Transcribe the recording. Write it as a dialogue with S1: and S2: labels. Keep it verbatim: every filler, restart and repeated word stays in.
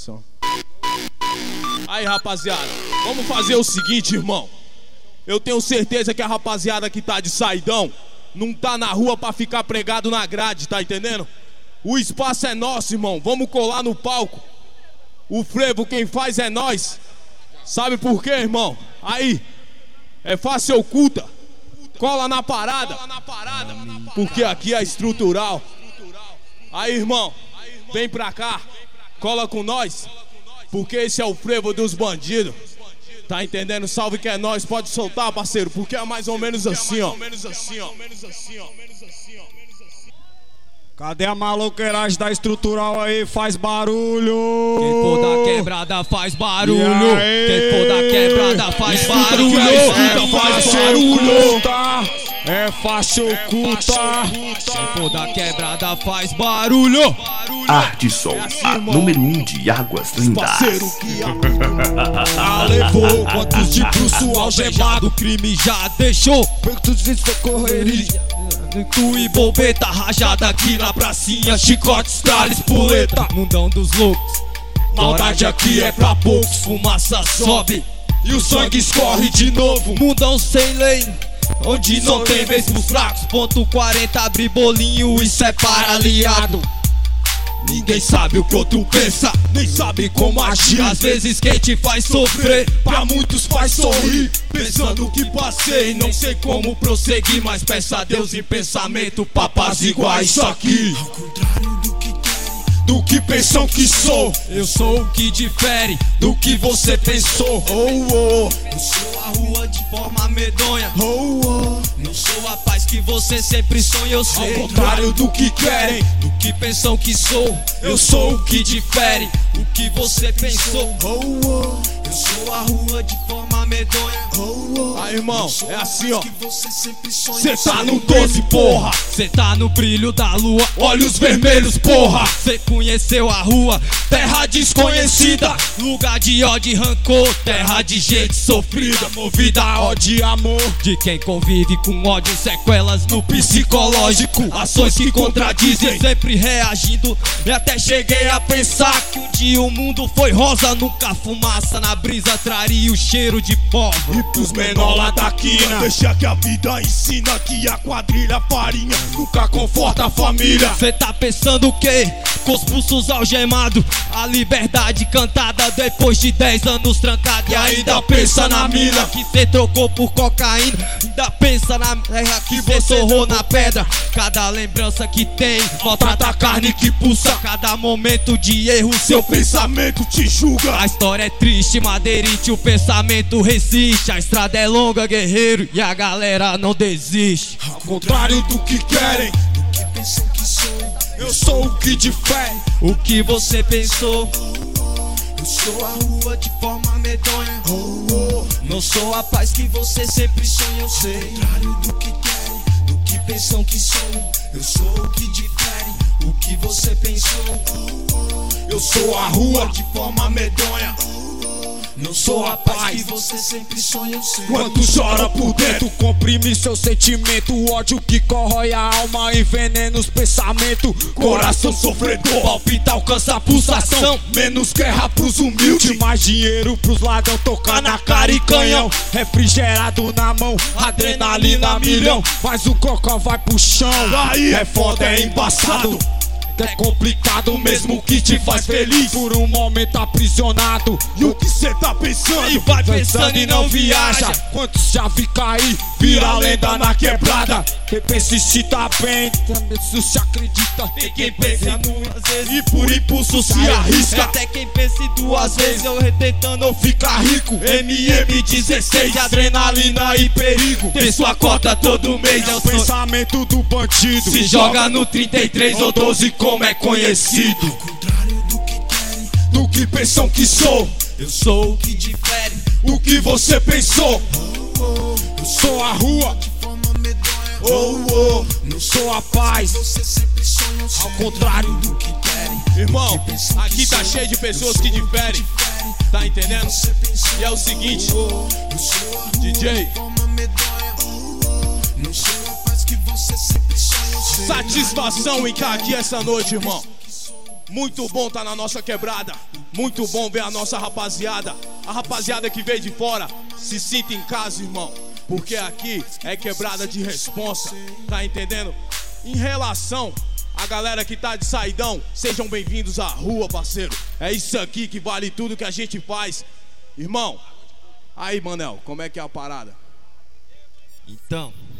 S1: som. Aí, rapaziada, vamos fazer o seguinte, irmão. Eu tenho certeza que a rapaziada que tá de saidão não tá na rua pra ficar pregado na grade, tá entendendo? O espaço é nosso, irmão. Vamos colar no palco. O frevo quem faz é nós. Sabe por quê, irmão? Aí, é fácil oculta. Cola na parada. Porque aqui é estrutural. Aí, irmão, vem pra cá. Cola com nós. Porque esse é o frevo dos bandidos. Tá entendendo? Salve que é nós, pode soltar, parceiro. Porque é mais ou menos assim, ó.
S2: Cadê a maloqueiragem da estrutural aí? Faz barulho!
S3: Quem for da quebrada faz barulho! Quem for da quebrada faz barulho!
S2: É fácil oculta! É fácil oculta!
S3: Quem for da quebrada faz barulho!
S4: Artisol, a número um de Águas Lindas.
S3: Ah, levou quantos de bruxo algemado, crime já deixou.
S2: Quantos de socorreria?
S3: Tu e bobeta rajada aqui na pracinha, chicote, estrala, espoleta. Mundão dos loucos, maldade aqui é pra poucos. Fumaça sobe e o sangue escorre de novo. Mundão sem lei, onde não tem vez pros fracos. Ponto quarenta, abre bolinho e separa aliado. Ninguém sabe o que outro pensa, nem sabe como agir. Às vezes quem te faz sofrer, pra muitos faz sorrir. Pensando que passei, não sei como prosseguir, mas peça a Deus em pensamento pra apaziguar isso aqui.
S2: Ao contrário do que querem,
S3: do que pensam que sou, eu sou o que difere do que você pensou. Oh, oh. Eu sou a rua de forma medonha. Oh, oh. Não sou a paz que você sempre sonha, eu sei. Ao contrário do que querem, do que pensam que sou, eu sou o que difere o que você pensou. Oh, oh. Eu sou a rua de forma medonha. Oh, oh.
S1: Aí, irmão, é assim, ó.
S3: Cê tá no doze, porra. Cê tá no brilho da lua, olhos vermelhos, porra. Cê conheceu a rua, terra desconhecida, lugar de ódio e rancor, terra de gente sofrida, movida a ódio e amor. De quem convive com ódio, sequelas no psicológico, ações que contradizem, sempre reagindo. E até cheguei a pensar que um dia o mundo foi rosa, nunca fumaça na brisa traria o cheiro de pó.
S1: E pros menor lá da quina, deixa que a vida ensina que a quadrilha farinha nunca conforta a família.
S3: Cê tá pensando o quê? Com os pulsos algemados, a liberdade cantada depois de dez anos trancado. E ainda pensa na mina que cê trocou por cocaína. Ainda pensa na terra que cê sorrou na pedra. Cada lembrança que tem maltrata a carne que pulsa. Cada momento de erro seu pensamento te julga. A história é triste, madeirite, o pensamento resiste. A estrada é longa, guerreiro, e a galera não desiste.
S2: Ao contrário do que querem, do que pensam que sou, eu sou o que difere
S3: o que você pensou.
S2: Eu sou a rua de forma medonha.
S3: Oh, oh. Não sou a paz que você sempre sonha, eu sei.
S2: Ao contrário do que querem, do que pensam que sou, eu sou o que difere o que você pensou.
S1: Eu sou a rua de forma medonha.
S2: Não sou a paz que você sempre sonha, eu sei.
S1: Quando chora por dentro,
S2: comprime seu sentimento. O ódio que corrói a alma, envenena os pensamentos.
S1: Coração sofredor,
S3: palpita, alcança a pulsação.
S1: Menos guerra pros humildes,
S2: mais dinheiro pros ladrão, tocar na cara e canhão. Refrigerado na mão, adrenalina milhão. Mas o cocó vai pro chão.
S1: Aí é foda, é embaçado.
S2: É complicado mesmo que te faz feliz, por um momento aprisionado.
S1: E o que cê tá pensando?
S3: E vai pensando e não viaja.
S2: Quantos já vi cair, vira lenda na quebrada. Quem pensa e se tá bem, isso se acredita.
S3: E quem pensa duas vezes
S1: e por impulso se arrisca.
S3: Até quem pensa duas vezes, eu retentando ou ficar rico.
S1: M M dezesseis,
S3: adrenalina e perigo. Tem sua cota todo mês,
S2: é o pensamento do bandido.
S3: Se joga no trinta e três ou doze como é conhecido.
S2: Ao contrário do que querem,
S1: do que pensam que sou,
S3: eu sou o que difere
S1: o que você pensou.
S2: Oh, oh. Eu sou a rua de forma medonha.
S1: Oh, oh.
S2: Não sou a paz,
S3: você sempre sonha, eu sei.
S2: Ao contrário do que querem,
S1: irmão, aqui tá cheio de pessoas que diferem, tá entendendo? E é o seguinte, D J,
S2: não sou a paz que você sempre sonha, eu sei.
S1: satisfação em estar aqui essa noite, irmão. Muito bom tá na nossa quebrada. Muito bom ver a nossa rapaziada. A rapaziada que veio de fora, se sinta em casa, irmão. Porque aqui é quebrada de responsa. Tá entendendo? Em relação a galera que tá de saidão, sejam bem-vindos à rua, parceiro. É isso aqui que vale tudo que a gente faz. Irmão, aí, Manel, como é que é a parada?
S3: Então